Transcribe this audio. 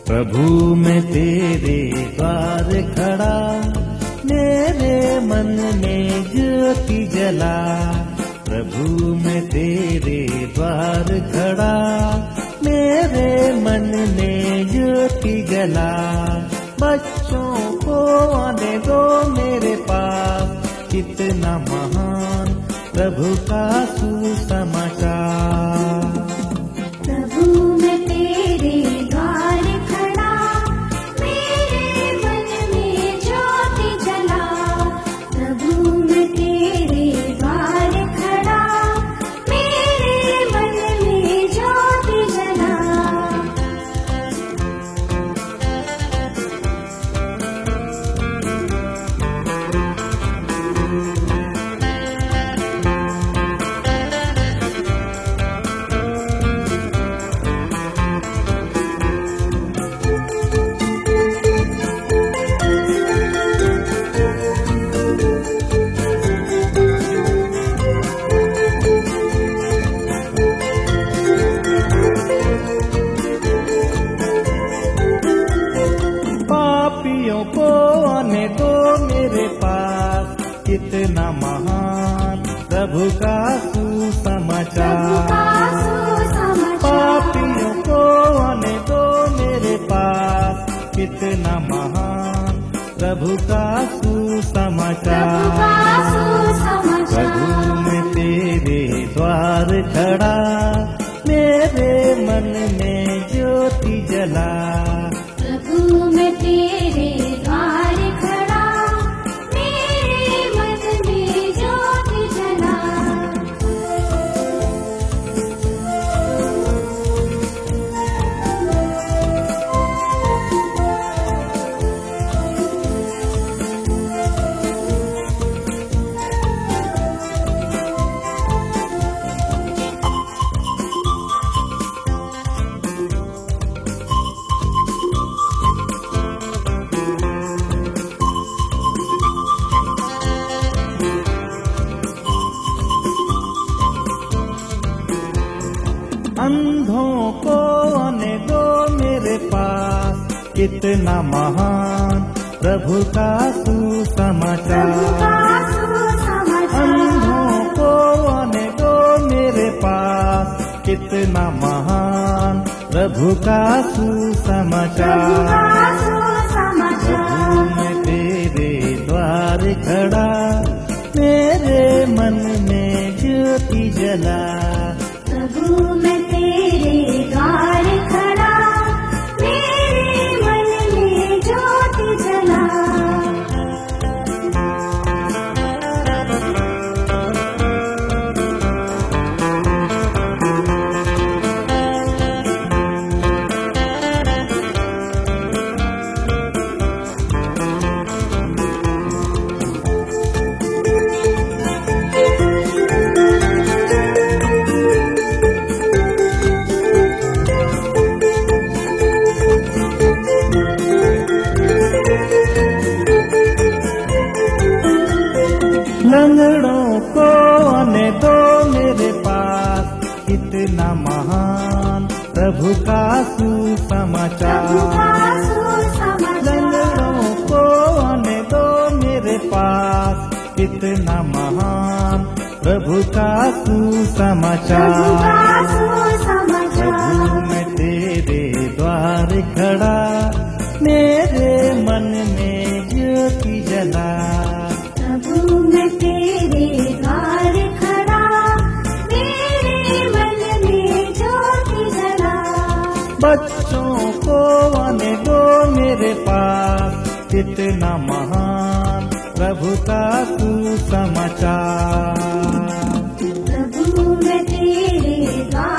प्रभु मैं तेरे द्वार खड़ा, मेरे मन में ज्योति जला। प्रभु मैं तेरे द्वार खड़ा, मेरे मन में ज्योति जला। बच्चों को आने दो मेरे पास, कितना महान प्रभु का सुसमाचार। प्रभु मैं तेरे द्वार खड़ा, मेरे मन में ज्योति जला। प्रभु मैं तेरे द्वार खड़ा, मेरे मन में ज्योति जला। पापियों को आने दो मेरे पास, कितना महान प्रभु का सुसमाचार। पापियों को आने दो मेरे पास, कितना महान प्रभु का सुसमाचार। प्रभु मैं तेरे द्वार खड़ा, मेरे मन में ज्योति जला। प्रभु मैं तेरे द्वार खड़ा, मेरे मन में ज्योति जला। अंधों को आने दो मेरे पास, कितना महान प्रभु का सुसमाचार। अंधों को आने दो मेरे पास, कितना महान प्रभु का सुसमाचार। प्रभु मैं तेरे द्वार खड़ा, मेरे मन में ज्योति जला। प्रभु मैं तेरे द्वार खड़ा, मेरे मन में ज्योति जला। लंगड़ों को आने दो मेरे पास, कितना महान प्रभु का सुसमाचार। लंगड़ों को आने दो मेरे पास, कितना महान प्रभु का सुसमाचार। प्रभु मैं तेरे द्वार खड़ा, मेरे मन में ज्योति जला। प्रभु मैं तेरे द्वार खड़ा, मेरे मन में ज्योति जला। बच्चों को आने दो मेरे पास, कितना महान प्रभु का सुसमाचार। प्रभु मैं तेरे द्वार